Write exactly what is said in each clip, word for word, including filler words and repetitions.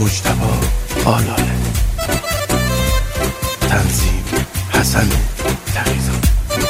مجتبی آلاله، تنظیم حسن تقی‌زاده.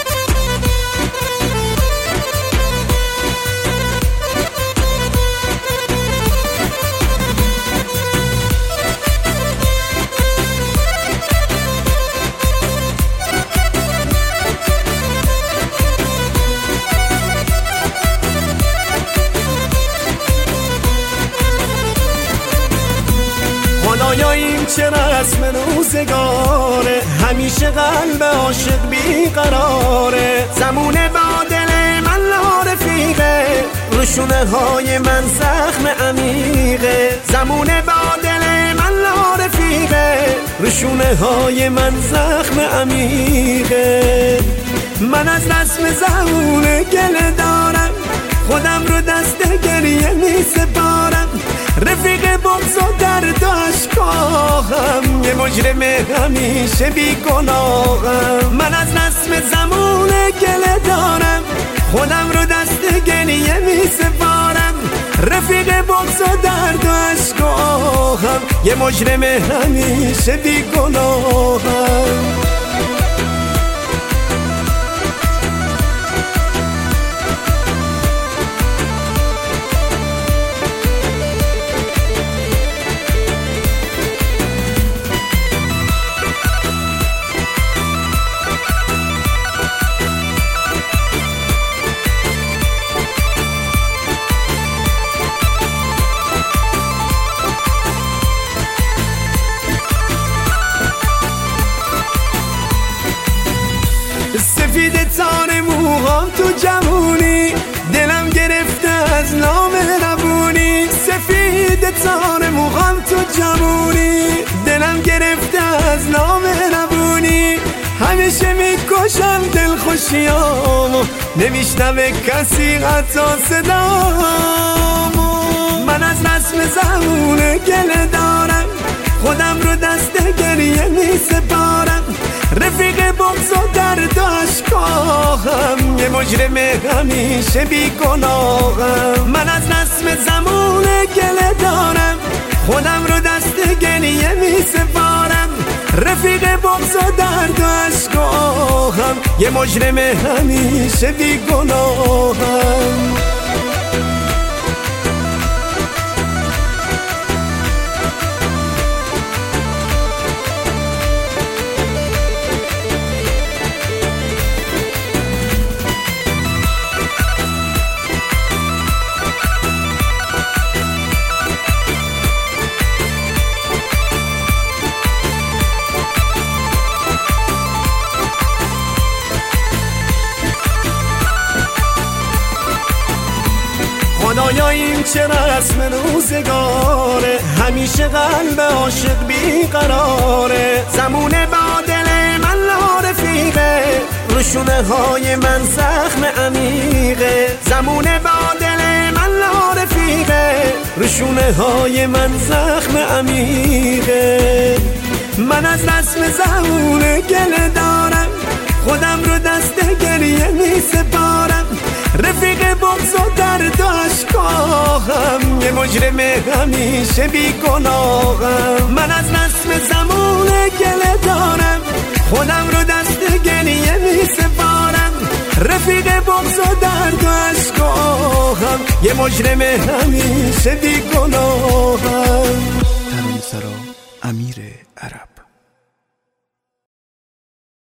خدایا این چه رسم روزگاره، همیشه قلب عاشق بیقراره. زمونه با دل من لا رفیقه، روشونه های من زخم عمیقه. زمونه با دل من لا رفیقه، روشونه های من زخم عمیقه. من از رسم زمونه گله دارم، خودم رو دست گریه می سپارم. رفیق بغض و درد و اشکاهم، یه مجرم همیشه بی گناهم. من از رسم زمونه گله دارم، خودم رو دست گریه می سپارم. رفیق بغض و درد و اشکاهم، یه مجرم همیشه بی گناهم. سفید تار موهام تو جوونی، دلم گرفته از نام ربونی. سفید تار موهام تو جوونی، دلم گرفته از نام ربونی. همیشه میکشم دل خوشیامو، نمیشنوه کسی حتی صدامو. من از رسم زمونه گله دارم، خودم رو دست گریه می سپارم. رفیق بغض و درد و اشکاهم، یه مجرم همیشه بی گناهم. من از رسم زمونه گله دارم، خودم رو دست گریه می سپارم. رفیق بغض و درد و اشکاهم، یه مجرم همیشه بی گناهم. خدایا این چه رسم روزگاره، همیشه قلب عاشق بیقراره. زمونه با دل من لا رفیقه، روشونه های من زخم عمیقه. زمونه با دل من لا رفیقه، روشونه های من زخم عمیقه. من از رسم زمونه گله دارم، خودم رو دست گریه می سپارم. رفیق بغض و درد و اشکاهم، یه مجرم همیشه بی گناهم. من از رسم زمونه گله دارم، خودم رو دست گریه می سپارم. رفیق بغض و درد و اشکاهم، یه مجرم همیشه بی گناهم.